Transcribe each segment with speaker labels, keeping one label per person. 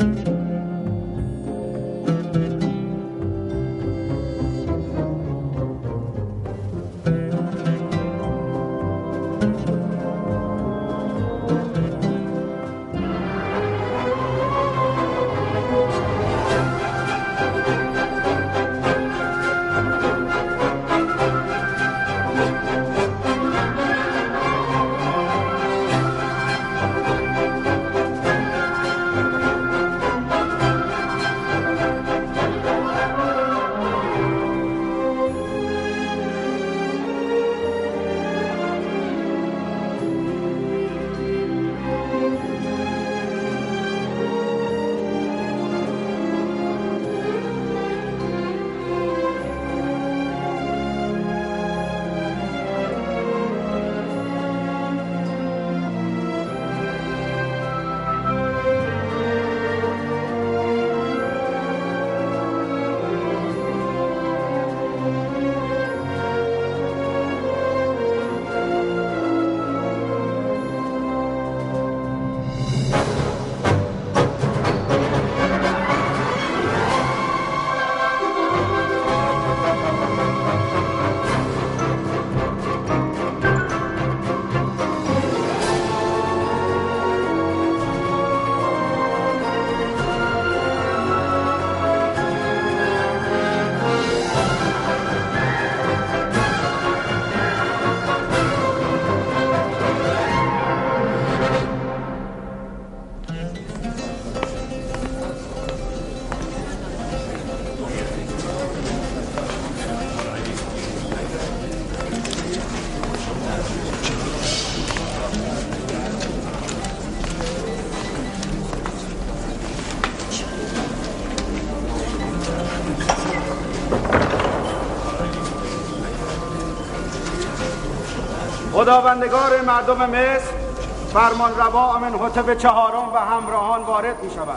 Speaker 1: خداوندگار مردم مصر فرمانروا آمنحتب چهارم و همراهان وارد می شود.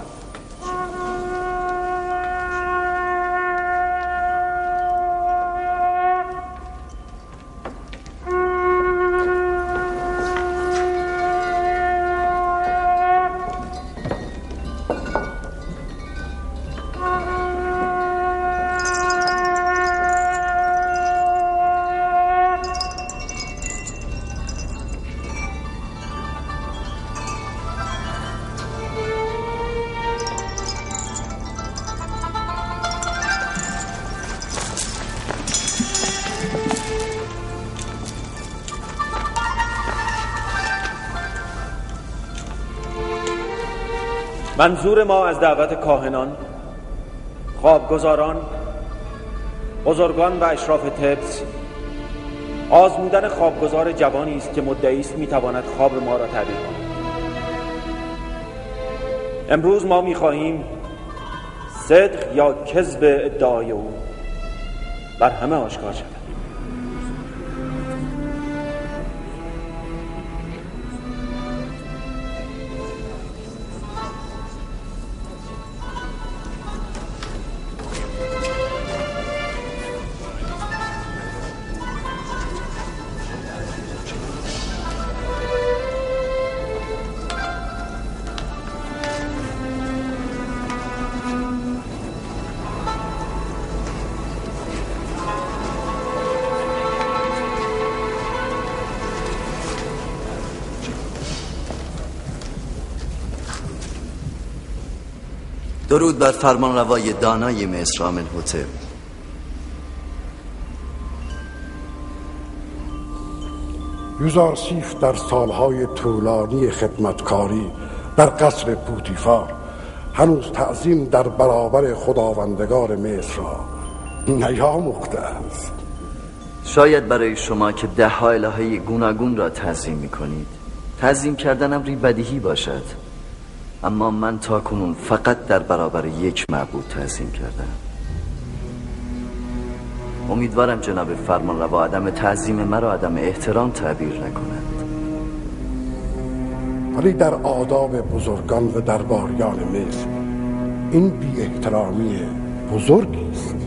Speaker 2: منظور ما از دعوت کاهنان، خوابگزاران، بزرگان و اشراف طبس آزمودن خوابگزار جوانی است که مدعی است میتواند خواب ما را تعبیر کند. امروز ما میخواهیم صدق یا کذب ادعای او بر همه آشکار شود.
Speaker 3: درود بر فرمانروای دانای مصر آمنحتب.
Speaker 4: یوزارسیف در سالهای طولانی خدمتکاری در قصر پوتیفار هنوز تعظیم در برابر خداوندگار مصر را نیاموخته است.
Speaker 3: شاید برای شما که ده ها الهه گوناگون را تعظیم می‌کنید تعظیم کردن امری بدیهی باشد، اما من تاکنون فقط در برابر یک معبود تعظیم کردم. امیدوارم جناب فرمانروا عدم تعظیم مرا عدم احترام تعبیر نکنند.
Speaker 4: ولی در آداب بزرگان و درباریان مصر این بی احترامی بزرگی است.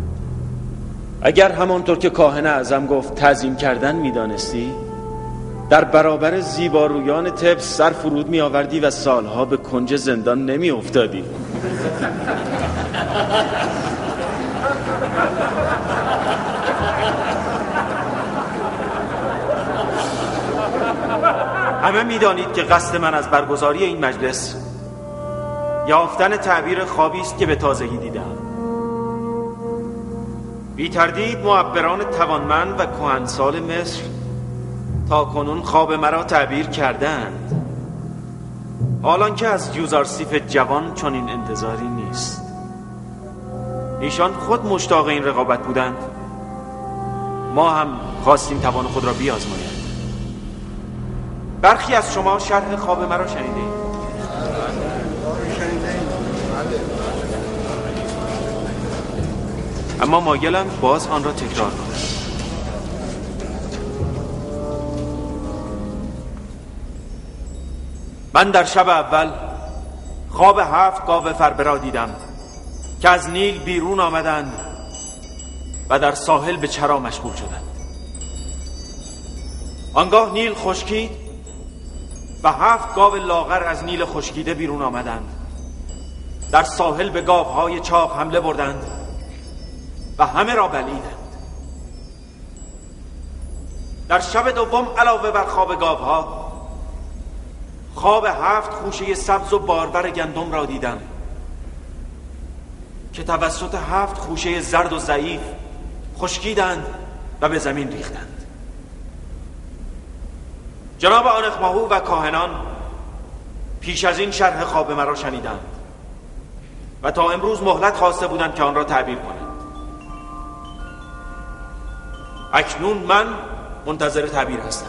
Speaker 2: اگر همانطور که کاهن اعظم گفت تعظیم کردن میدانستی، در برابر زیبارویان تبس سر فرود می آوردی و سالها به کنج زندان نمی افتادی. همه می دانید که قصد من از برگزاری این مجلس یافتن تعبیر خوابی است که به تازگی دیدم. بی تردید معبران توانمند و کهنسال مصر تا کنون خواب مرا تعبیر کردند، حالان که از یوزارسیف جوان چنین انتظاری نیست. ایشان خود مشتاق این رقابت بودند، ما هم خواستیم توان خود را بیازماییم. برخی از شما شرح خواب مرا شنیدید. اما مایلم باز آن را تکرار کنم. من در شب اول خواب 7 گاو فربه را دیدم که از نیل بیرون آمدند و در ساحل به چرا مشغول شدند. آنگاه نیل خشکید و 7 گاو لاغر از نیل خشکیده بیرون آمدند، در ساحل به گاوهای چاق حمله بردند و همه را بلیدند. در شب دوم علاوه بر خواب گاوها، خواب 7 خوشه سبز و بارور گندم را دیدم که توسط 7 خوشه زرد و ضعیف خشکیدند و به زمین ریختند. جناب آنخماهو و کاهنان پیش از این شرح خواب مرا شنیدند و تا امروز مهلت خواسته بودند که آن را تعبیر کنند. اکنون من منتظر تعبیر هستم.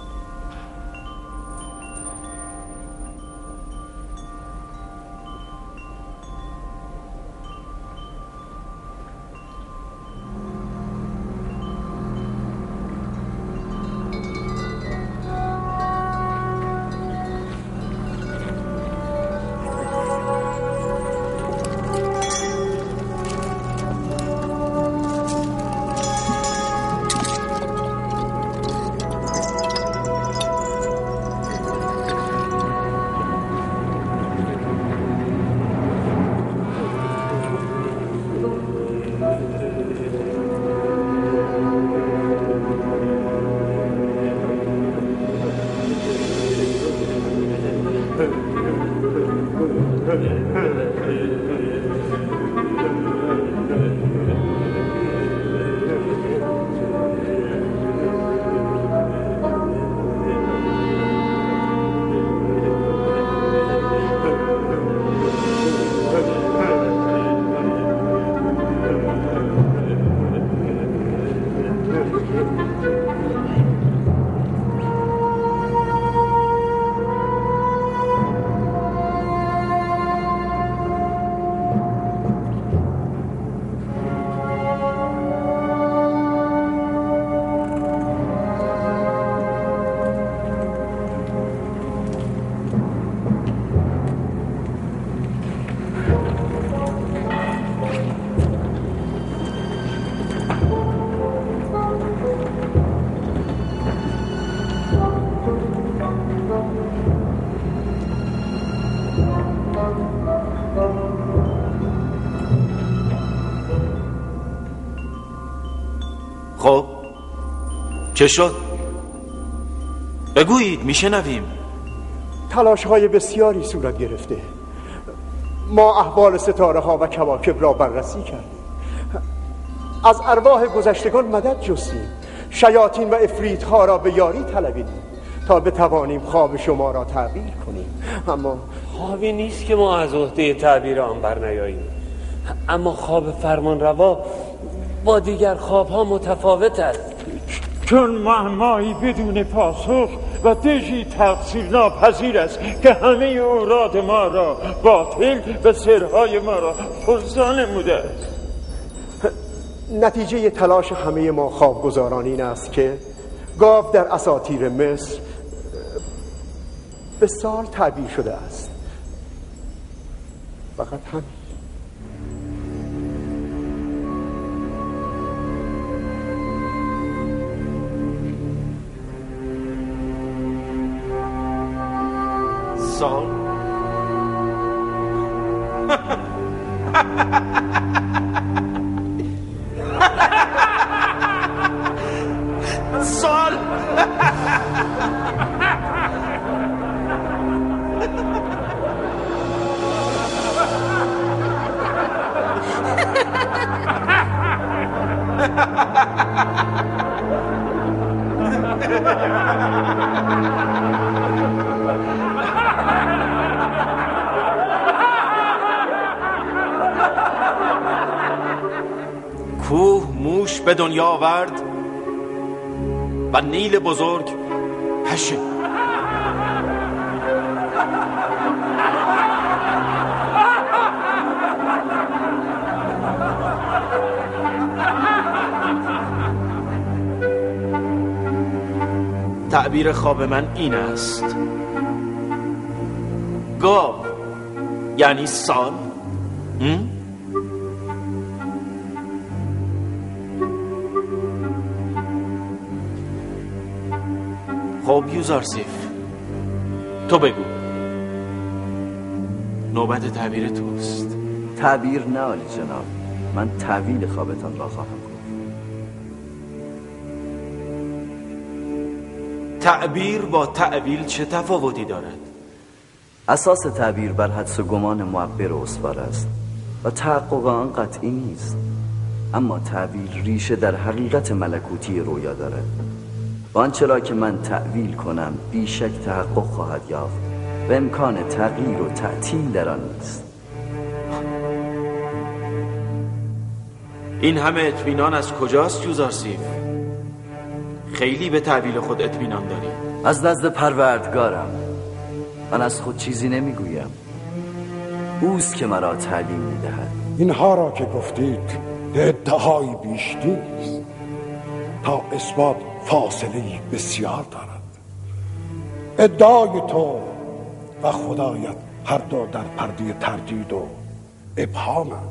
Speaker 2: خب چه شد؟ بگویید میشنویم.
Speaker 5: تلاش‌های بسیاری صورت گرفته. ما احوال ستاره ها و کواکب را بررسی کردیم، از ارواح گذشتگان مدد جستیم، شیاطین و عفریت ها را به یاری طلبیدیم تا بتوانیم خواب شما را تعبیر کنیم. اما
Speaker 6: خوابی نیست که ما از عهده تعبیر آن برنیاییم، اما خواب فرمانروا با دیگر خوابها متفاوت است،
Speaker 7: چون معمایی بدون پاسخ و دژی تقصیر ناپذیر است که همه اوراد ما را باطل و سرهای ما را فرزا نموده است.
Speaker 5: نتیجه تلاش همه ما خوابگزاران این است که گاو در اساطیر مصر به سال تعبیر شده است. فقط همین.
Speaker 2: سال؟ سال کوه موش به دنیا آورد و نیل بزرگ پشه. تعبیر خواب من این است: گاو یعنی سال. خب یوزارسیف، تو بگو، نوبت تعبیر توست.
Speaker 3: تعبیر نه عالی جناب، من تعویل خوابتان را خواهم گفت.
Speaker 2: تعبیر با تعویل چه تفاوتی دارد؟
Speaker 3: اساس تعبیر بر حدس و گمان معبر و استوار است و تحقق آن قطعی نیست، اما تعبیر ریشه در حقیقت ملکوتی رویا دارد و آنچه را که من تعویل کنم بیشک تحقق خواهد یافت و امکان تغییر و تعطیل در آن نیست.
Speaker 2: این همه اطمینان از کجاست یوزارسیف؟ خیلی به تعبیل خود اطمینان داری.
Speaker 3: از نزد پروردگارم. من از خود چیزی نمیگویم، اوست که مرا تعلیم میدهد.
Speaker 4: اینها را که گفتید ادعایی بیش نیست، تا اثبات فاصله‌ای بسیار دارد. ادعای تو و خدایت هر دو در پرده تردید و ابهامند.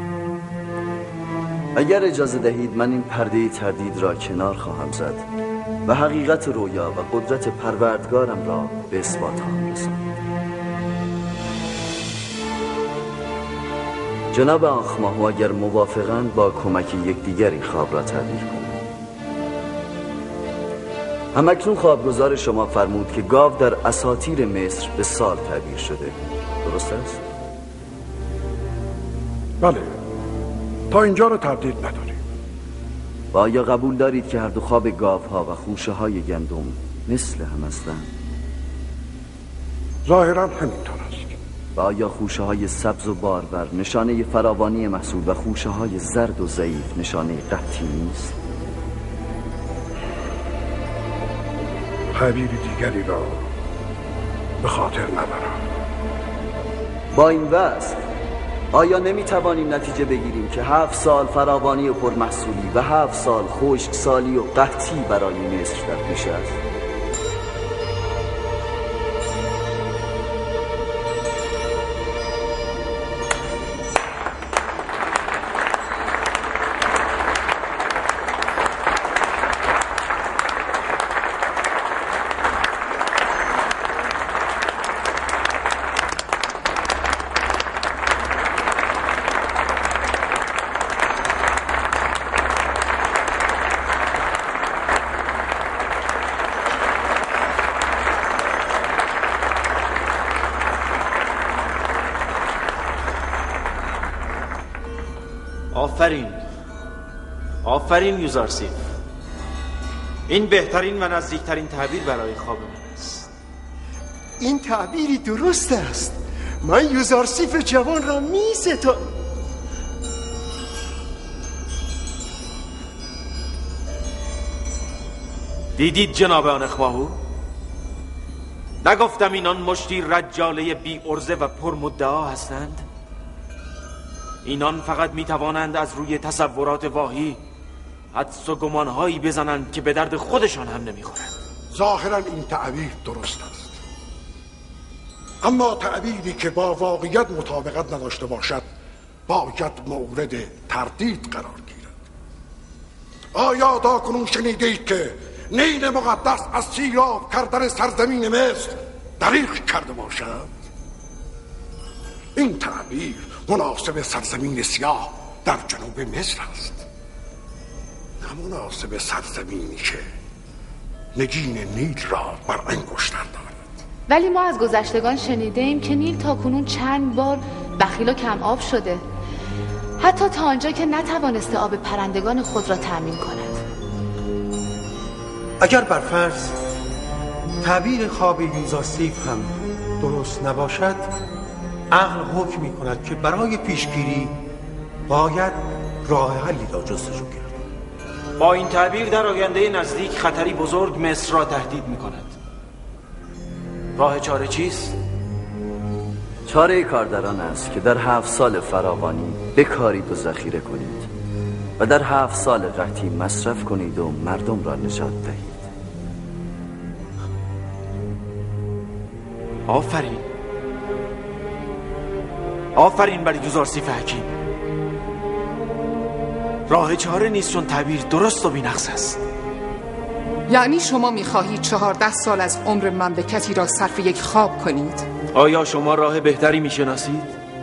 Speaker 3: اگر اجازه دهید من این پرده تردید را کنار خواهم زد و حقیقت رویا و قدرت پروردگارم را به اثبات خواهم رساند. جناب آخماهو اگر موافقند با کمک یکدیگری خواب را تعبیر کنند. همکنون خوابگزار شما فرمود که گاو در اساطیر مصر به سال تعبیر شده، درست است؟
Speaker 4: بله، تا اینجا رو تردید نداریم.
Speaker 3: و آیا قبول دارید که هر دو خواب گاوها و خوشه های گندم مثل هم هستند؟
Speaker 4: ظاهرا همینطور است.
Speaker 3: و آیا خوشه های سبز و بارور نشانه فراوانی محصول و خوشه های زرد و ضعیف نشانه قحطی نیست؟
Speaker 4: تعبیر دیگری را به خاطر ندارم.
Speaker 3: با این وضع آیا نمیتوانیم نتیجه بگیریم که 7 سال فراوانی و پرمحصولی و 7 سال خشکسالی و قحطی برای مصر در پیش است؟
Speaker 2: آفرین یوزارسیف، این بهترین و نزدیکترین تعبیر برای خواب من است.
Speaker 5: این تعبیری درست است. من یوزارسیف جوان را می‌ستم.
Speaker 2: دیدید جناب آنخماهو؟ نگفتم اینان مشتی رجاله بی ارزه و پرمدعا هستند؟ اینان فقط میتوانند از روی تصورات واهی حدس و گمانهایی بزنند که به درد خودشان هم نمیخورند.
Speaker 4: ظاهرا این تعبیر درست است، اما تعبیری که با واقعیت مطابقت نداشته باشد باید مورد تردید قرار گیرد. آیا داکنون شنیدید که نیل مقدس از سیراب کردن سرزمین مصر دریغ کرده باشد؟ این تعبیر مناسب سرزمین سیاه در جنوب مصر است، نه مناسب سرزمینی که نگین نیل را بر انگشتر دارد.
Speaker 8: ولی ما از گذشتگان شنیده ایم که نیل تاکنون چند بار بخیل و کم آب شده، حتی تا آنجا که نتوانسته آب پرندگان خود را تأمین کند.
Speaker 5: اگر بر فرض تعبیر خواب یوزارسیف هم درست نباشد، عقل حکم می کند که برای پیشگیری باید راه حلی را جستجو کرد.
Speaker 2: با این تعبیر در آینده نزدیک خطری بزرگ مصر را تهدید می کند. راه چاره چیست؟
Speaker 3: چاره کار در آن است که در 7 سال فراوانی بکارید و ذخیره کنید و در 7 سال قحطی مصرف کنید و مردم را نجات دهید.
Speaker 2: آفرین بر یوزارسیف حکیم. راه چاره نیست، چون تعبیر درست و بی‌نقص است.
Speaker 9: یعنی شما می‌خواهید 14 سال از عمر مملکتی را صرف یک خواب کنید؟
Speaker 2: آیا شما راه بهتری می‌شناسید؟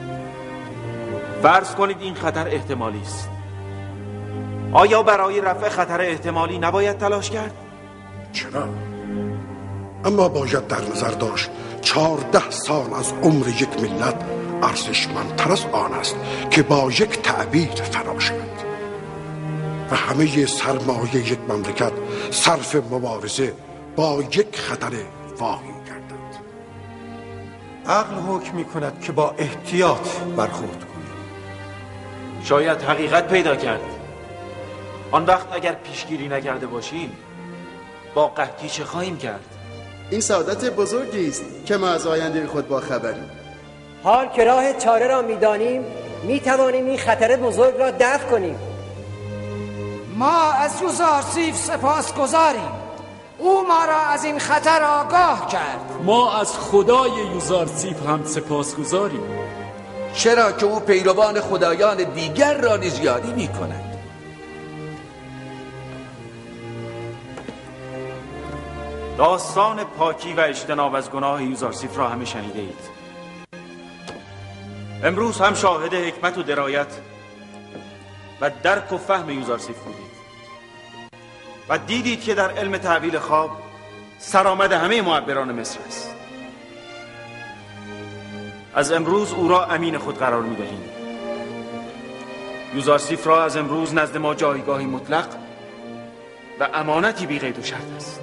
Speaker 2: فرض کنید این خطر احتمالی است. آیا برای رفع خطر احتمالی نباید تلاش کرد؟
Speaker 4: چرا؟ اما باید در نظر داشت 14 سال از عمر یک ملت ارزشمندتر از آن است که با یک تعبیر فنا شود و همه سرمایه یک مملکت صرف مبارزه با یک خطر واقعی گردد.
Speaker 5: عقل حکم می کند که با احتیاط برخورد کنید.
Speaker 2: شاید حقیقت پیدا کرد. آن وقت اگر پیشگیری نکرده باشیم با قحطی چه خواهیم کرد؟
Speaker 10: این سعادت بزرگی است که ما از آینده خود با خبریم.
Speaker 11: حال که راه چاره را می‌دانیم، می‌توانیم این خطر بزرگ را دفع کنیم.
Speaker 12: ما از یوزارسیف سپاسگزاریم. او ما را از این خطر آگاه کرد.
Speaker 13: ما از خدای یوزارسیف هم سپاسگزاریم،
Speaker 14: چرا که او پیروان خدایان دیگر را نیز یاری می‌کند.
Speaker 2: داستان پاکی و اجتناب از گناه یوزارسیف را همه شنیده اید. امروز هم شاهد حکمت و درایت و درک و فهم یوزارسیف بودید و دیدید که در علم تعبیر خواب سرآمد همه معبران مصر است. از امروز او را امین خود قرار می‌دهیم. یوزارسیف را از امروز نزد ما جایگاهی مطلق و امانتی بی قید و شرط است.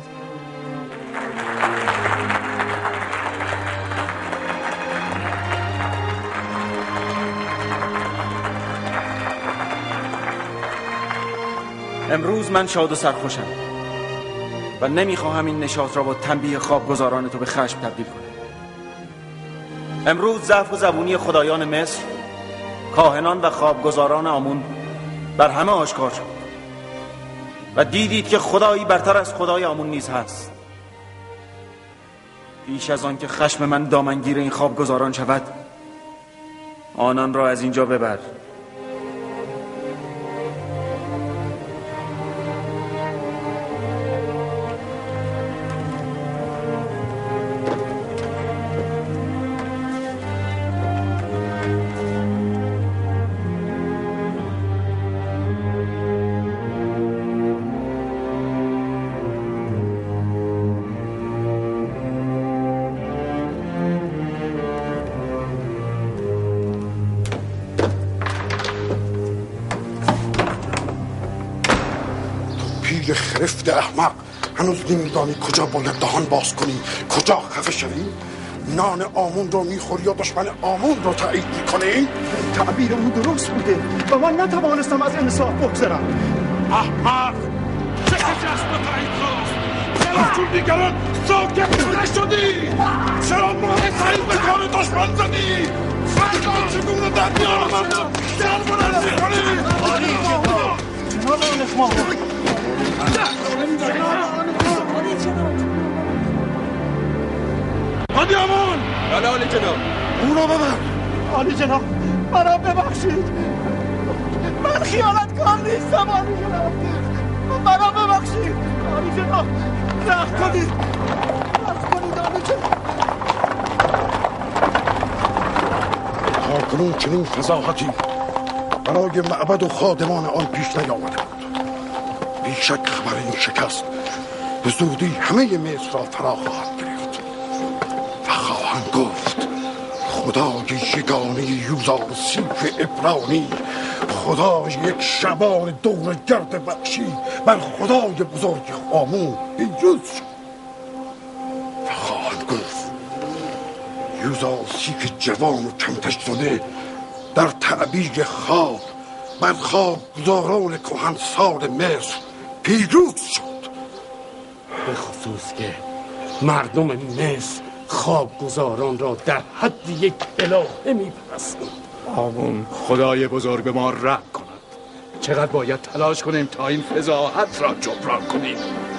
Speaker 2: امروز من شاد و سرخوشم و نمیخواهم این نشاط را با تنبیه خوابگزاران تو به خشم تبدیل کنم. امروز ضعف و زبونی خدایان مصر، کاهنان و خوابگزاران آمون بر همه آشکار شد و دیدید که خدایی برتر از خدای آمون نیز هست. پیش از آن که خشم من دامنگیر این خوابگزاران شود، آنان را از اینجا ببر.
Speaker 4: خرفت احمق، هنوز نمیدانی کجا باید دهان باز کنی، کجا خفه شوی؟ نان آمون رو میخوری یا دشمن آمون رو تایید میکنی؟
Speaker 5: تعبیر او درست بوده و من نتوانستم از انصاف بگذرم.
Speaker 15: احمق، چه جست و تایید خواست؟ چرا چون دیگران ساکت نشدی؟ چرا ماه سعید به کار دشمن زدی؟ فردا چگونه در دیار مردم سربلند میکنی؟
Speaker 5: جناب آنخما
Speaker 15: عادی آمون!
Speaker 14: بله عالی جناب.
Speaker 15: او را ببر.
Speaker 5: عالی جناب، مرا ببخشید. من خیانتکار نیستم عالی جناب. مرا ببخشید عالی جناب. رحم کنید عالی جناب.
Speaker 4: تاکنون چنین فضاحتی برای معبد و خادمان آن پیش نیامده بود. بیشک خبر این شکست به زودی همه مصر را فرا خواهد گرفت و خواهند گفت خدای یگانه یوزارسیف عبرانی، خدای یک شبان دور گرد وحشی، بر خدای بزرگ آمون پیروز شد. و خواهند گفت یوزارسیف جوان و کمتش‌زده در تعبیر خواب بر خوابگزاران کهنسال مصر پیروز شد.
Speaker 5: به خصوص که مردم مصر خوابگزاران را در حد یک الهه می‌پرستند.
Speaker 15: آمون خدای بزرگ به ما رحم کند. چقدر باید تلاش کنیم تا این فضاحت را جبران کنیم.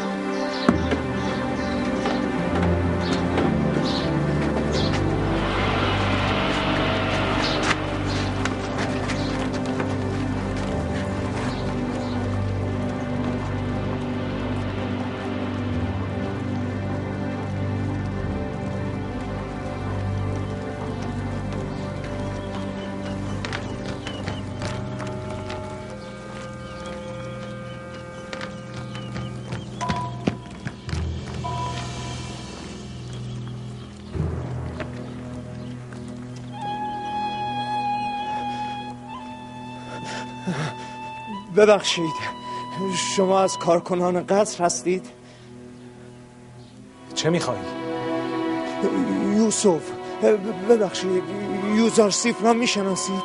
Speaker 12: ببخشید، شما از کارکنان قصر هستید؟
Speaker 5: چه میخوایی؟
Speaker 12: یوسف، ببخشید، یوزارسیف را میشناسید؟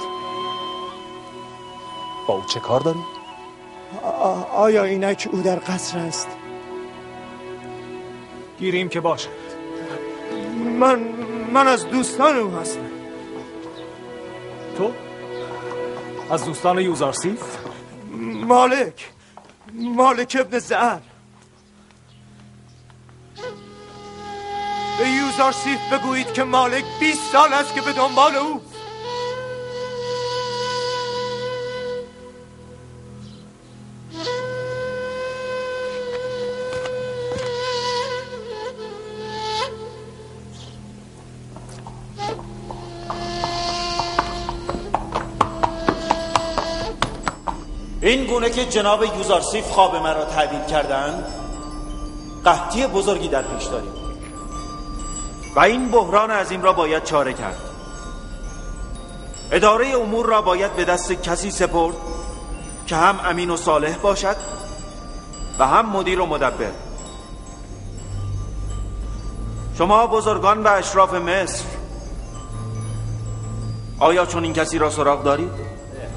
Speaker 5: با او چه کار داری؟
Speaker 12: آیا اینک او در قصر است؟
Speaker 5: گیریم که باشد.
Speaker 12: من از دوستان او هستم.
Speaker 5: تو؟ از دوستان یوزارسیف؟
Speaker 12: مالک ابن زعر. به یوزارسیف بگویید که مالک 20 سال است که به دنبال او.
Speaker 2: این گونه که جناب یوزارسیف خواب مرا تعبیر کردند، قحطی بزرگی در پیش داریم و این بحران عظیم را باید چاره کرد. اداره امور را باید به دست کسی سپرد که هم امین و صالح باشد و هم مدیر و مدبر. شما بزرگان و اشراف مصر، آیا چون این کسی را سراغ دارید؟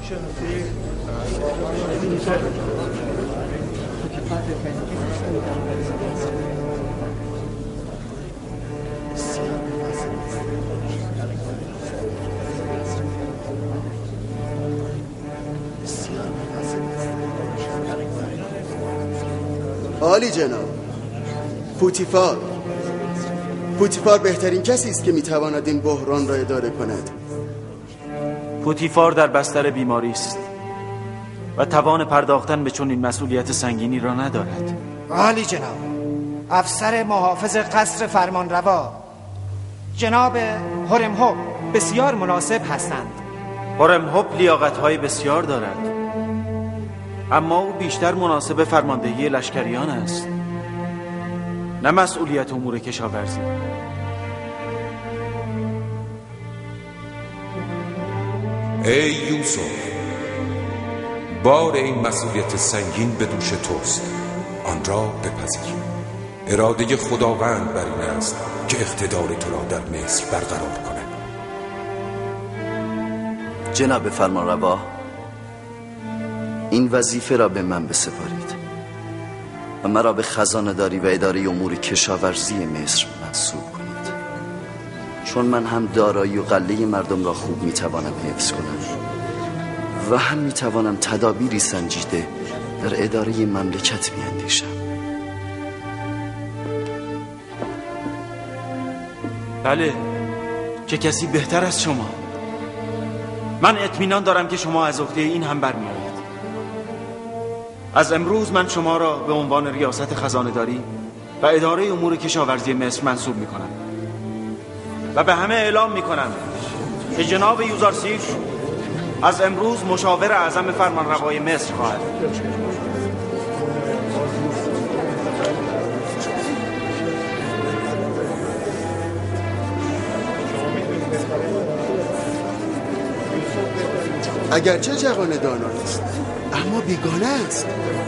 Speaker 10: عالی جناب. پوتیفار بهترین کسی است که میتواند این بحران را اداره کند.
Speaker 2: پوتیفار در بستر بیماری است و توان پرداختن به چنین مسئولیت سنگینی را ندارد.
Speaker 12: عالی جناب. افسر محافظ قصر فرمانروا جناب هرمهوب بسیار مناسب هستند.
Speaker 2: هرمهوب لیاقت‌های بسیار دارد، اما او بیشتر مناسب فرماندهی لشکریان است، نه مسئولیت امور کشاورزی.
Speaker 16: ای یوسف، بار این مسئولیت سنگین به دوش توست، آن را بپذیر. اراده خداوند بر این است که اقتدار تو را در مصر برقرار کند.
Speaker 3: جناب فرمانروا، این وظیفه را به من بسپارید و مرا به خزانه‌داری و اداره امور کشاورزی مصر منصوب کنید، چون من هم دارایی و غله مردم را خوب میتوانم حفظ کنم و هم میتوانم تدابیری سنجیده در اداره مملکت بیاندیشم.
Speaker 2: بله، چه کسی بهتر از شما. من اطمینان دارم که شما از عهده این هم برمی‌آیید. از امروز من شما را به عنوان ریاست خزانه‌داری و اداره امور کشاورزی مصر منصوب می‌کنم و به همه اعلام می‌کنم که جناب یوزارسیف از امروز مشاور اعظم فرمانروای مصر خواهد.
Speaker 10: اگرچه جوان داناست اما بیگانه است.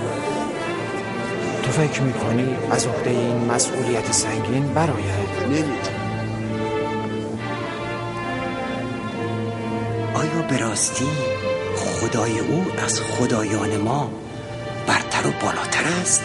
Speaker 12: تو فکر میکنی از عهده این مسئولیت سنگین برآید؟
Speaker 10: نمی‌دونم.
Speaker 17: آیا به راستی خدای او از خدایان ما برتر و بالاتر است؟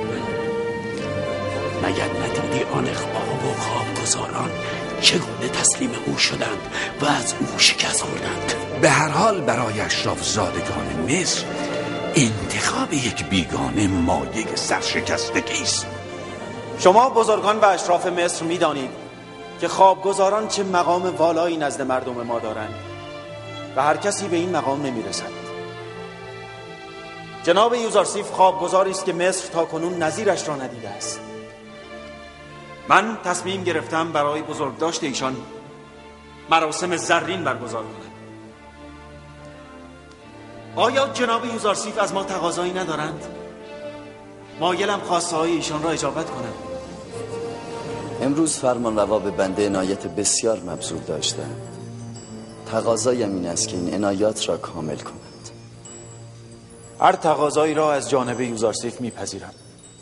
Speaker 18: مگر ندیدی آن خواب و خوابگزاران چگونه تسلیم او شدند و از او شکست خوردند؟
Speaker 14: به هر حال برای اشراف زادگان مصر انتخاب یک بیگانه مایه سرشکستگی است.
Speaker 2: شما بزرگان و اشراف مصر می‌دانید که خوابگزاران چه مقام والایی نزد مردم ما دارند و هر کسی به این مقام نمی‌رسد. جناب یوزارسیف خوابگزاری است که مصر تاکنون نظیرش را ندیده است. من تصمیم گرفتم برای بزرگداشت ایشان مراسم زرین برگزار کنم. آیا جناب یوزارسیف از ما تقاضایی ندارند؟ مایلم خواسته های ایشان را اجابت کنم.
Speaker 3: امروز فرمانروا به بنده عنایت بسیار مبذول داشتند. تقاضایم این است که این عنایات را کامل کنند.
Speaker 2: هر تقاضایی را از جانب یوزارسیف میپذیرم.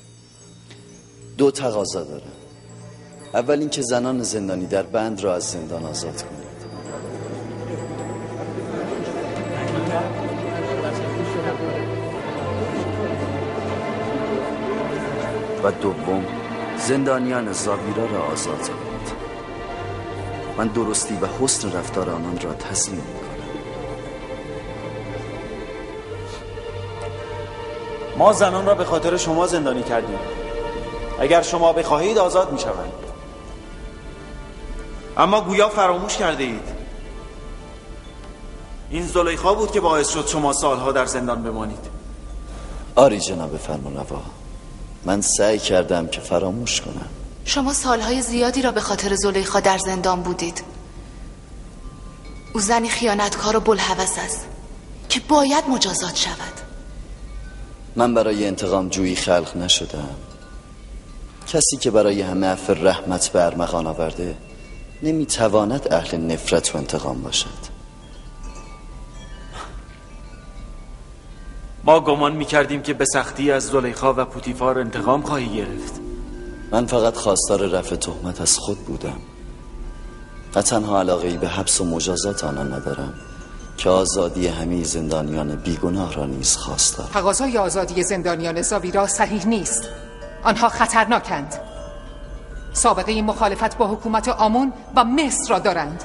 Speaker 3: 2 تقاضا دارم. اول اینکه زنان زندانی در بند را از زندان آزاد کنید. و دوم زندانیان زاویرا را آزاد کنید. من درستی و حسن رفتار آنان را تضمین می‌کنم.
Speaker 2: ما زنان را به خاطر شما زندانی کردیم. اگر شما بخواهید آزاد می‌شوند. اما گویا فراموش کرده اید این زلیخا بود که باعث شد شما سالها در زندان بمانید.
Speaker 3: آری جناب فرمانروا، من سعی کردم که فراموش کنم.
Speaker 8: شما سالهای زیادی را به خاطر زلیخا در زندان بودید. او زنی خیانتکار و بلهوس است که باید مجازات شود.
Speaker 3: من برای انتقام جویی خلق نشدم. کسی که برای همه عفو رحمت به ارمغان آورده نمیتواند اهل نفرت و انتقام باشد.
Speaker 2: ما گمان می‌کردیم که به سختی از زلیخا و پوتیفار انتقام خواهی گرفت.
Speaker 3: من فقط خواستار رفع تهمت از خود بودم و تنها علاقه‌ای به حبس و مجازات آنان ندارم که آزادی همه زندانیان بیگناه را نیز خواستم.
Speaker 9: تقاضای آزادی زندانیان زاویرا صحیح نیست. آنها خطرناکند. سابقه مخالفت با حکومت آمون و مصر را دارند.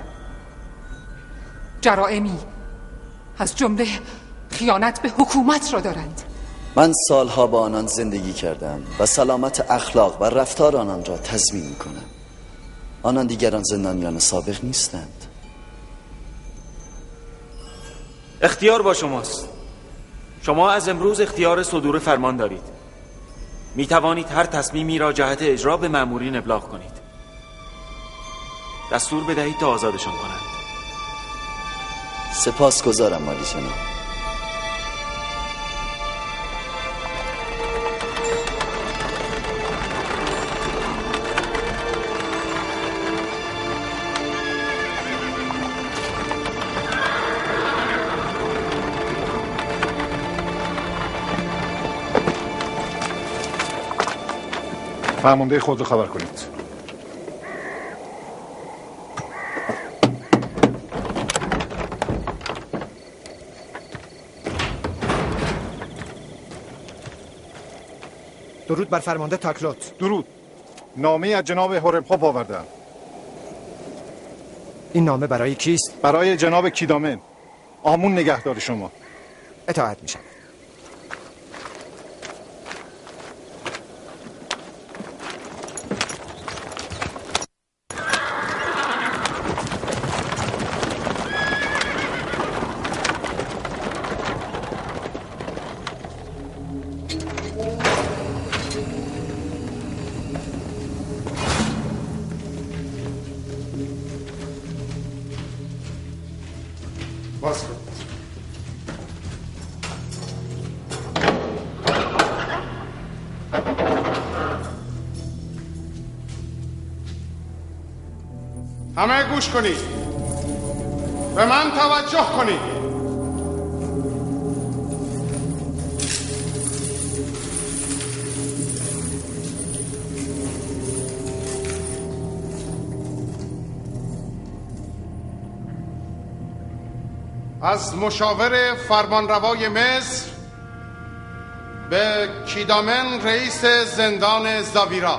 Speaker 9: جرائمی از جمله خیانت به حکومت را دارند.
Speaker 3: من سالها با آنان زندگی کردم و سلامت اخلاق و رفتار آنان را تضمین می‌کنم. آنان دیگران زندانیان سابق نیستند.
Speaker 2: اختیار با شماست. شما از امروز اختیار صدور فرمان دارید. می توانید هر تصمیمی را جهت اجرا به مأمورین ابلاغ کنید. دستور بدهید تا آزادشان کنند.
Speaker 3: سپاسگزارم عالی جناب.
Speaker 19: فرمانده خود رو خبر کنید.
Speaker 12: درود بر فرمانده تاکلوت.
Speaker 19: درود. نامه از جناب هورمخوب آوردم.
Speaker 12: این نامه برای کیست؟
Speaker 19: برای جناب کیدامن، آمون نگهدار شما.
Speaker 12: اطاعت میشم.
Speaker 4: باز کن. همه گوش کنید، به من توجه کنید. از مشاور فرمانروای مصر به کیدامن رئیس زندان زاویرا،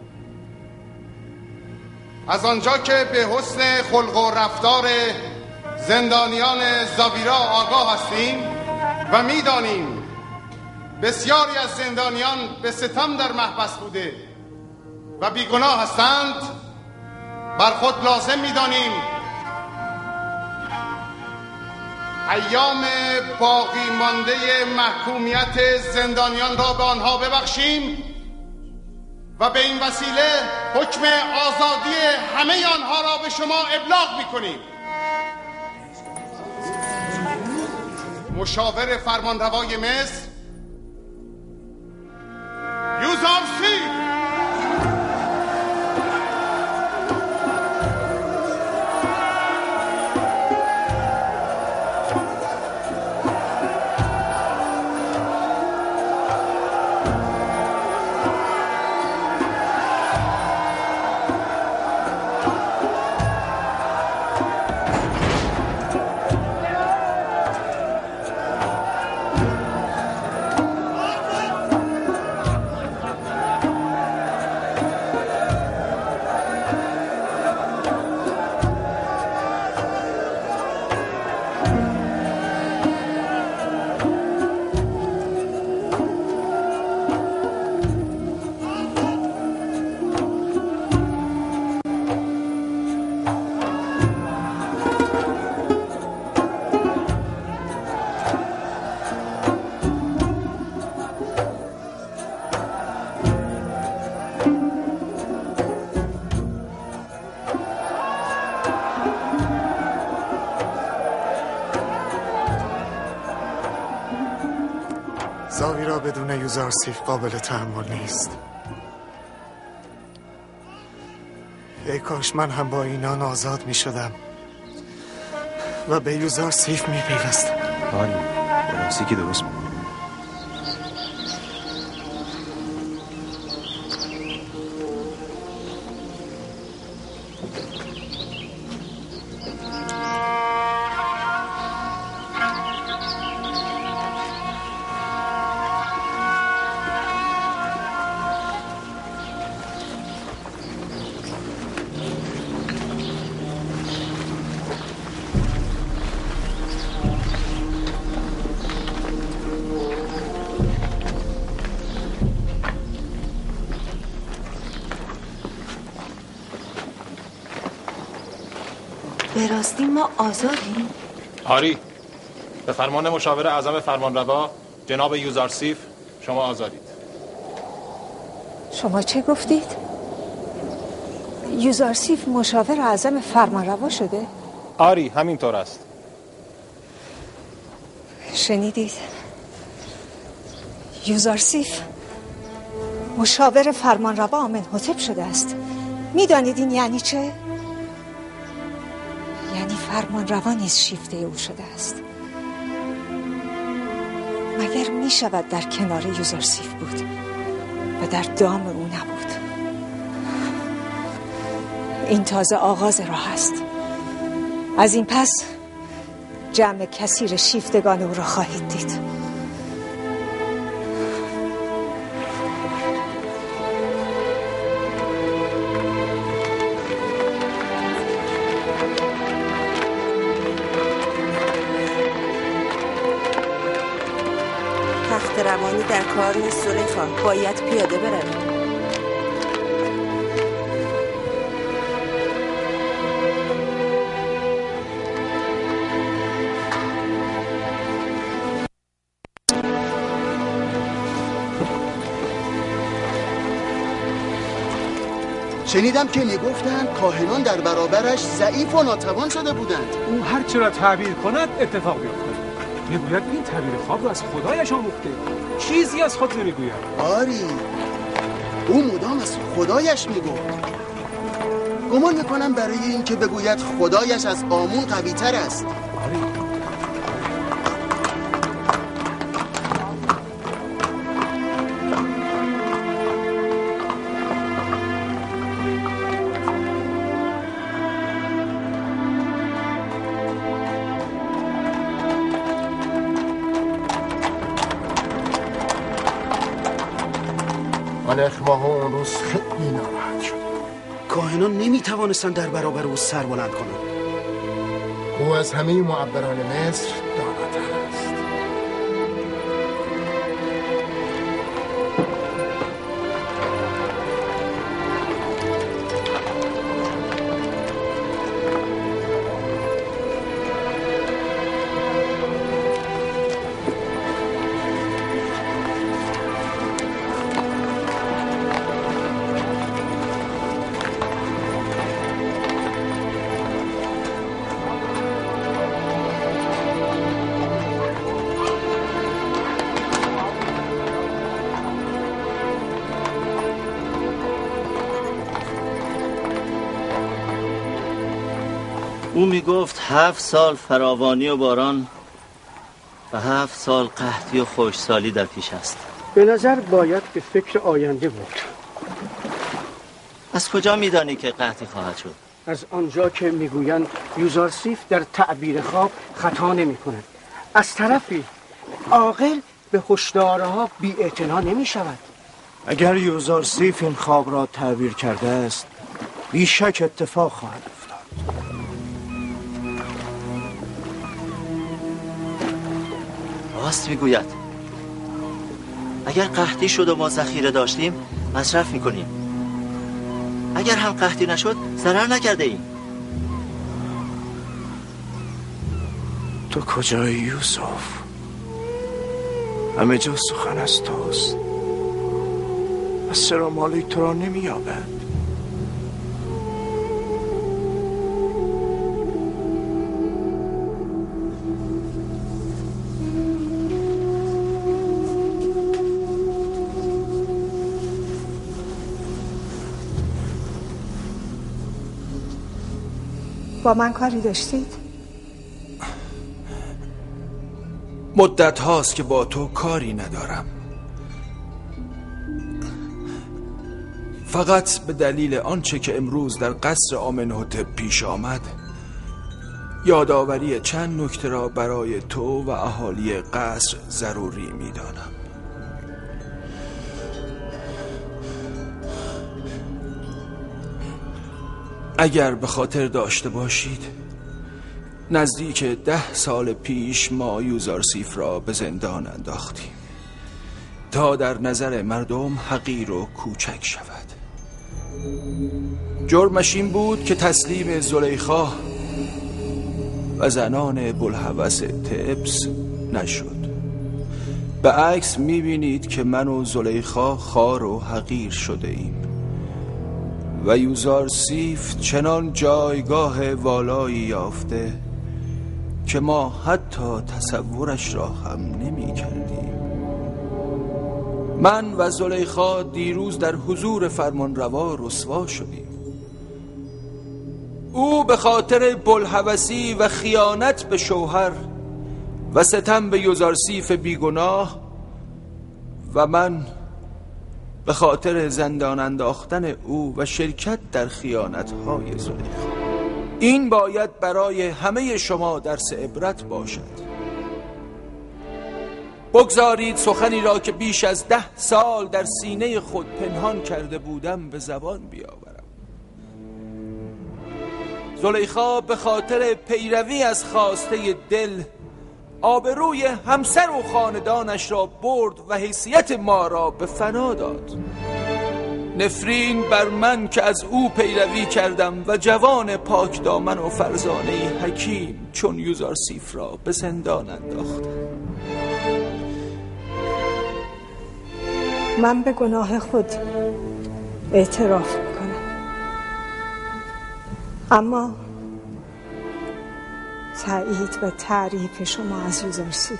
Speaker 4: از آنجا که به حسن خلق و رفتار زندانیان زاویرا آگاه هستیم و می‌دانیم بسیاری از زندانیان به ستم در محبس بوده و بیگناه هستند، بر خود لازم می‌دانیم ایام باقی مانده محکومیت زندانیان را به آنها ببخشیم و به این وسیله حکم آزادی همه آنها را به شما ابلاغ می‌کنیم. مشاور فرمانروای مصر یوزارسی.
Speaker 5: زاویرا بدون یوزارسیف قابل تحمل نیست. ای کاش من هم با اینان آزاد می شدم و به یوزارسیف می پیوستم.
Speaker 20: آری راستی که درست بود.
Speaker 21: به راستی ما آزادیم؟
Speaker 19: آری، به فرمان مشاور اعظم فرمانروا جناب یوزارسیف شما آزادید.
Speaker 21: شما چه گفتید؟ یوزارسیف مشاور اعظم فرمانروا شده؟
Speaker 19: آری همینطور است.
Speaker 21: شنیدید؟ یوزارسیف مشاور فرمانروا آمنحتب شده است. میدانید این یعنی چه؟ یعنی فرمانروا نیز شیفته او شده است. مگر می شود در کنار یوزارسیف بود و در دام او نبود؟ این تازه آغاز راه است. از این پس جمع کثیر شیفتگان او را خواهید دید. تخت روانی در کار نیست زلیخا، باید پیاده برویم.
Speaker 10: شنیدم که میگفتند کاهنان در برابرش ضعیف و ناتوان شده بودند.
Speaker 1: او هر چرا تعبیر کند اتفاق بیفتد. میگوید این تعبیر خواب رو از خدایش آموخته، چیزی از خود نمیگوید.
Speaker 10: آری، او مدام از خدایش میگفت. گمان میکنم برای این که بگوید خدایش از آمون قوی تر است.
Speaker 1: آری.
Speaker 4: ملک اون روز خیلی ناراحت شد.
Speaker 18: کاهنان نمیتوانستند در برابر او سر بلند کنند.
Speaker 4: او از همه معبران مصر داناتر است.
Speaker 3: او میگفت 7 سال فراوانی و باران و 7 سال قحطی و خشکسالی در پیش است.
Speaker 5: به نظر باید به فکر آینده بود.
Speaker 3: از کجا میدانی که قحطی خواهد شد؟
Speaker 5: از آنجا که میگویند یوزارسیف در تعبیر خواب خطا نمی کند. از طرفی عاقل به هشدارها بی‌اعتنا نمی شود.
Speaker 22: اگر یوزارسیف این خواب را تعبیر کرده است، بیشک اتفاق خواهد افتاد.
Speaker 3: راست میگوید. اگر قحطی شد و ما ذخیره داشتیم مصرف میکنیم. اگر هم قحطی نشد ضرر نکرده ایم.
Speaker 22: تو کجایی یوسف؟ همه جا سخن از توست. از چرا مالک تو را نمی‌یابد؟
Speaker 21: با من کاری داشتید؟
Speaker 14: مدت هاست که با تو کاری ندارم. فقط به دلیل آنچه که امروز در قصر آمنهوتپ پیش آمد یادآوری چند نکته را برای تو و اهالی قصر ضروری می‌دانم. اگر به خاطر داشته باشید نزدیک 10 سال پیش ما یوزارسیف را به زندان انداختیم تا در نظر مردم حقیر و کوچک شود. جرمش این بود که تسلیم زلیخا و زنان بوالهوس طبس نشد. به عکس میبینید که من و زلیخا خوار و حقیر شده ایم و یوزارسیف چنان جایگاه والایی یافته که ما حتی تصورش را هم نمی کردیم. من و زلیخا دیروز در حضور فرمانروا رسوا شدیم. او به خاطر بوالهوسی و خیانت به شوهر و ستم به یوزارسیف بیگناه و من به خاطر زندان انداختن او و شرکت در خیانت‌های زلیخا. این باید برای همه شما درس عبرت باشد. بگذارید سخنی را که بیش از 10 سال در سینه خود پنهان کرده بودم به زبان بیاورم. زلیخا به خاطر پیروی از خواسته دل آبروی همسر و خاندانش را برد و حیثیت ما را به فنا داد. نفرین بر من که از او پیروی کردم و جوان پاک دامن و فرزانه حکیم چون یوزارسیف را به زندان انداختم.
Speaker 21: من به گناه خود اعتراف میکنم. اما تایید و تعریف شما از یوزارسیف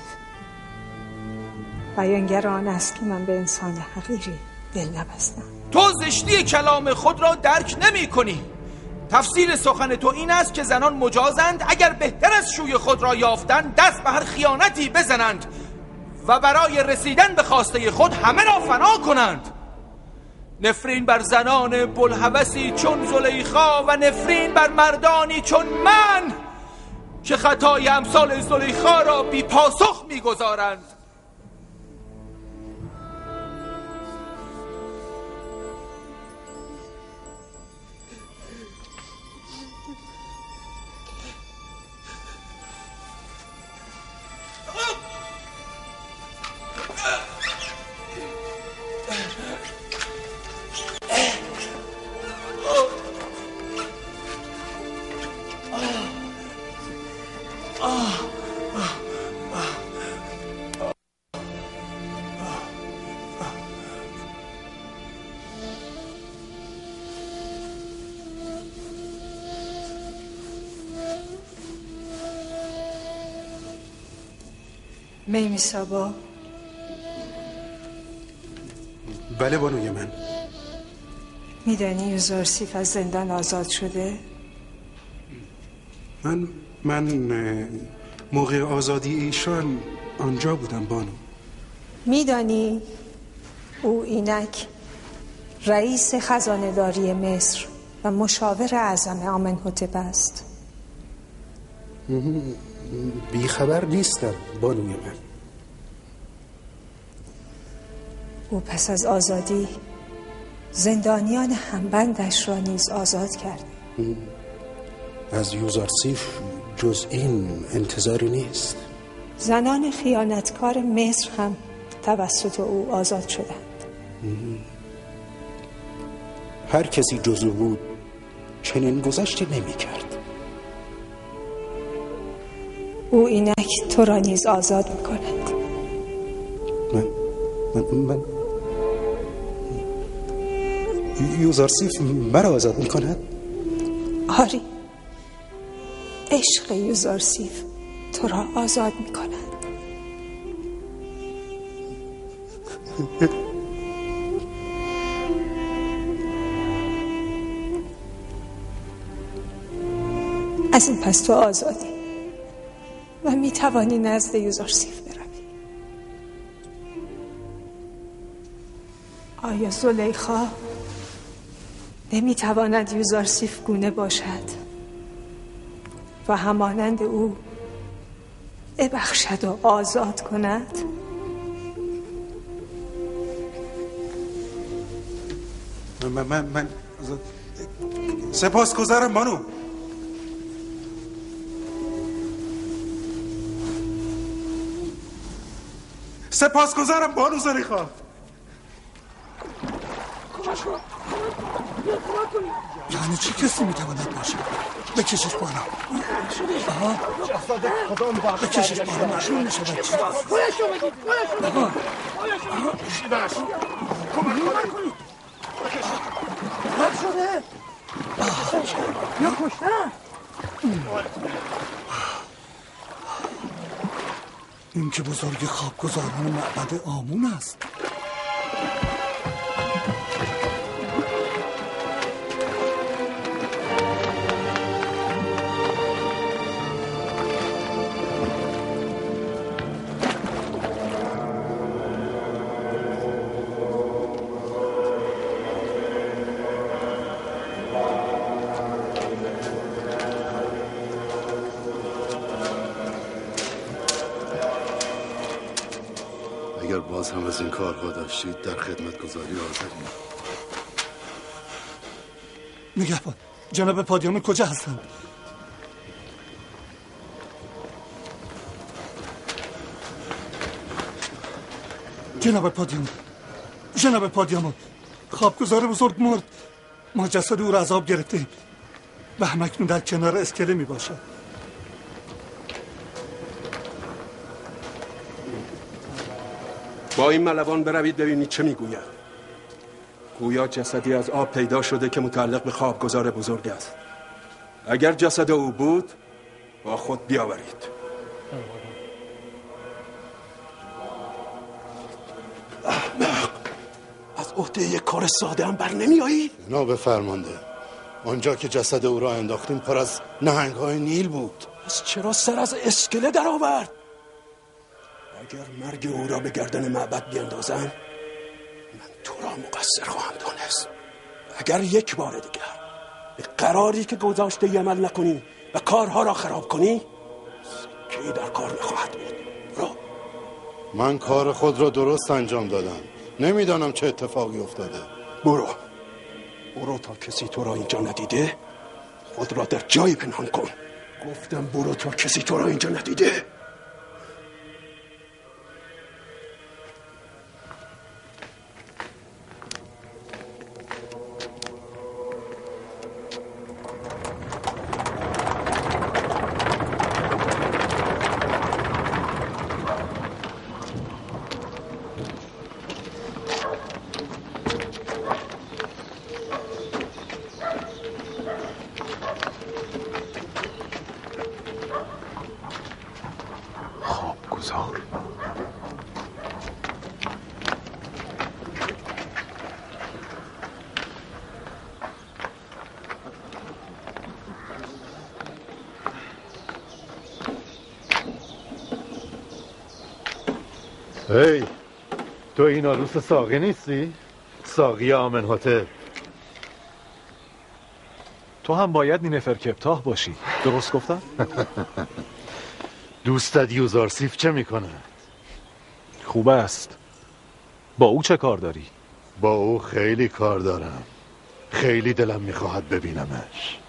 Speaker 21: بیانگر آن است که من به انسان حقیری دل نبستم.
Speaker 14: تو زشتی کلام خود را درک نمی کنی. تفسیر سخن تو این است که زنان مجازند اگر بهتر از شوی خود را یافتند دست به هر خیانتی بزنند و برای رسیدن به خواسته خود همه را فنا کنند. نفرین بر زنان بوالهوسی چون زلیخا و نفرین بر مردانی چون من که خطای امثال زلیخا را بی پاسخ می‌گذارند.
Speaker 21: میمی سابا.
Speaker 4: بله بانوی من.
Speaker 21: میدانی یوزارسیف از زندان آزاد شده؟
Speaker 4: من موقع آزادی ایشان آنجا بودم بانو.
Speaker 21: میدانی او اینک رئیس خزانه‌داری مصر و مشاور اعظم آمنحتب است؟
Speaker 4: بیخبر نیستم بانوی من.
Speaker 21: او پس از آزادی زندانیان همبندش را نیز آزاد کرد.
Speaker 4: از یوزارسیف جز این انتظاری نیست.
Speaker 21: زنان خیانتکار مصر هم توسط او آزاد شدند.
Speaker 4: هر کسی جز او بود چنین گذشتی نمی کرد.
Speaker 21: او اینک تو را نیز آزاد می کند.
Speaker 4: من یوزارسیف مرا آزاد می کند؟
Speaker 21: آری، عشق یوزارسیف تو را آزاد می کند. از این پس تو آزادی و می توانی نزد یوزارسیف بروی. آیا زلیخا نمی تواند یوزارسیف گونه باشد و همانند او ببخشد و آزاد کند؟
Speaker 4: من سپاسگزارم بانو. سپاسگزارم بانو زلیخا.
Speaker 15: یعنی چی کسی میتواند باشه؟ بکشش بالا. بکشش بالا مشروع میشه بچه.
Speaker 12: شده؟ یا کشتن؟
Speaker 15: این که بزرگ خوابگزاران معبد آمون است.
Speaker 4: اگر باز هم از این کارها داشتید در خدمتگزاری حاضریم.
Speaker 15: نگهبان، جناب پادیان کجا هستند؟ جناب پادیان خوابگزار بزرگ مرد. ما جسد او را از آب گرفتیم و همکنون در کنار اسکله می باشد.
Speaker 16: با این ملوان بروید ببینید چه میگوید. گویا جسدی از آب پیدا شده که متعلق به خوابگزار بزرگ است.
Speaker 14: اگر جسد او بود با خود بیاورید.
Speaker 18: احمق، از عهده یک کار ساده هم بر نمی آیی؟
Speaker 4: جناب فرمانده، آنجا که جسد او را انداختیم پر از نهنگ‌های نیل بود.
Speaker 18: پس چرا سر از اسکله در آورد؟ اگر مرگ او را به گردن معبد بیندازم من تو را مقصر خواهم دانست. اگر یک بار دیگر به قراری که گذاشته عمل نکنی و کارها را خراب کنی سکی در کار نخواهد بود. برو.
Speaker 4: من کار خود را درست انجام دادم، نمیدانم چه اتفاقی افتاده.
Speaker 18: برو تا کسی تو را اینجا ندیده خود را در جایی پنهان کن. گفتم برو تا کسی تو را اینجا ندیده.
Speaker 6: هی، تو این عروس ساقی نیستی؟ ساقی آمن‌هتپ.
Speaker 19: تو هم باید نیمفر کپتاه باشی، درست گفتم؟
Speaker 6: دوستت یوزارسیف چه میکنه؟
Speaker 19: خوب است. با او چه کار داری؟
Speaker 6: با او خیلی کار دارم. خیلی دلم میخواهد ببینمش.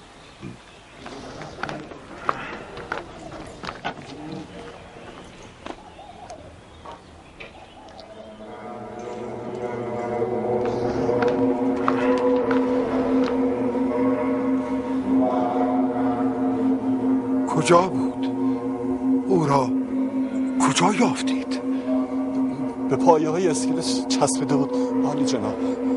Speaker 4: کجا بود؟ او را کجا یافتید؟
Speaker 5: به پایه های اسکله چسبیده بود عالی جناب.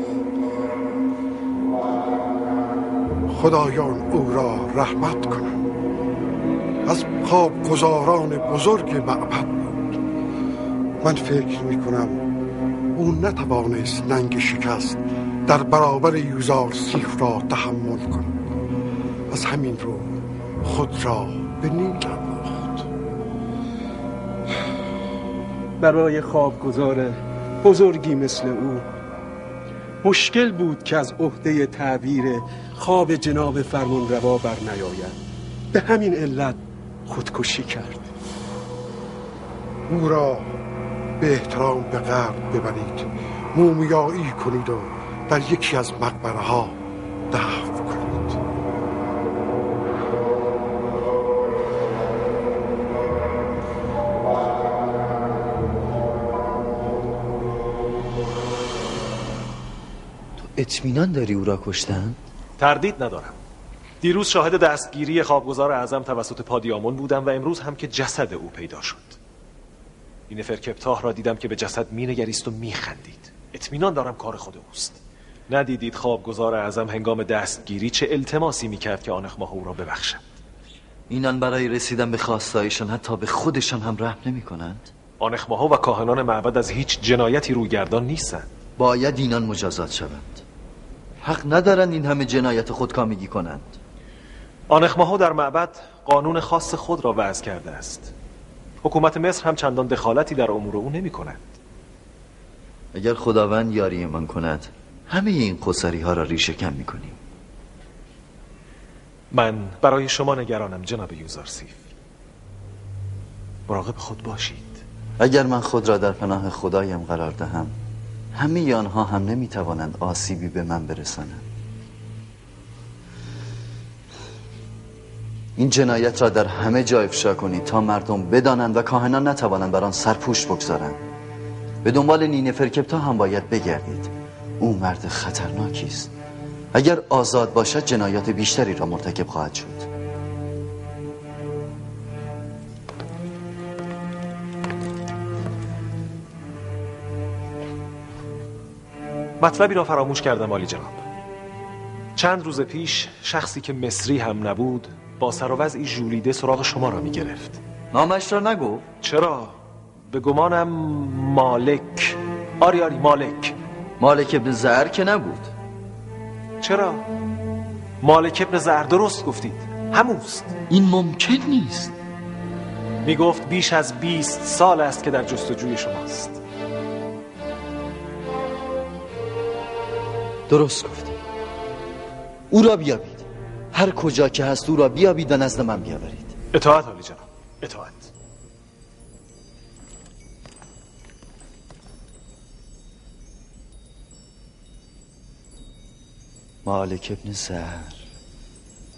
Speaker 4: خدایان او را رحمت کنند. از خوابگزاران بزرگ معبد بود. من فکر میکنم او نتوانست ننگ شکست در برابر یوزارسیف را تحمل کند. از همین رو خود را به نیل انداخت.
Speaker 5: برای خوابگزار بزرگی مثل او مشکل بود که از عهده تعبیر خواب جناب فرمانروا بر نیاید. به همین علت خودکشی کرد.
Speaker 4: او را به احترام به قبر ببرید، مومیایی کنید و در یکی از مقبره ها دفن کنید.
Speaker 3: اطمینان داری او را کشتن؟
Speaker 19: تردید ندارم. دیروز شاهد دستگیری خوابگزار اعظم توسط پادیامون بودم و امروز هم که جسد او پیدا شد. نیمفر کپتاه را دیدم که به جسد مینگریست و میخندید. اطمینان دارم کار خود اوست. ندیدید خوابگزار اعظم هنگام دستگیری چه التماسی میکرد که آنخماه او را ببخشد؟
Speaker 3: اینان برای رسیدن به خواستایشان حتی به خودشان هم رحم نمی کنند.
Speaker 19: آنخماها و کاهنان معبد از هیچ جنایتی رویگردان نیستند.
Speaker 3: باید اینان مجازات شوند. حق ندارند این همه جنایت خودکامگی کنند.
Speaker 19: آنخماها در معبد قانون خاص خود را وضع کرده است. حکومت مصر هم چندان دخالتی در امور او نمی کند.
Speaker 3: اگر خداوند یاری من کند همه این قصری ها را ریشه کم می کنیم.
Speaker 19: من برای شما نگرانم جناب یوزارسیف. مراقب خود باشید.
Speaker 3: اگر من خود را در پناه خدایم قرار دهم همه آنها هم نمی توانند آسیبی به من برسانند. این جنایت را در همه جا افشا کنید تا مردم بدانند و کاهنان نتوانند بر آن سرپوش بگذارند. به دنبال نیمفر کپتاه هم باید بگردید. او مرد خطرناکی است. اگر آزاد باشد جنایات بیشتری را مرتکب خواهد شد.
Speaker 19: مطلبی را فراموش کردم عالی جناب. چند روز پیش شخصی که مصری هم نبود با سر و وضعی ژولیده سراغ شما را می‌گرفت.
Speaker 3: نامش را نگو؟
Speaker 19: چرا؟ به گمانم مالک. آری مالک.
Speaker 3: مالک ابن زهر که نبود.
Speaker 19: چرا؟ مالک ابن زهر، درست گفتید، هموست.
Speaker 3: این ممکن نیست.
Speaker 19: میگفت بیش از 20 سال است که در جستجوی شماست.
Speaker 3: درست گفتی. او را بیابید، هر کجا که هست او را بیابید و نزد من بیاورید.
Speaker 19: اطاعت عالی جناب، اطاعت.
Speaker 3: مالک ابن زهر.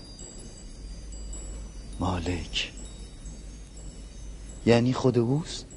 Speaker 3: مالک یعنی خود اوست؟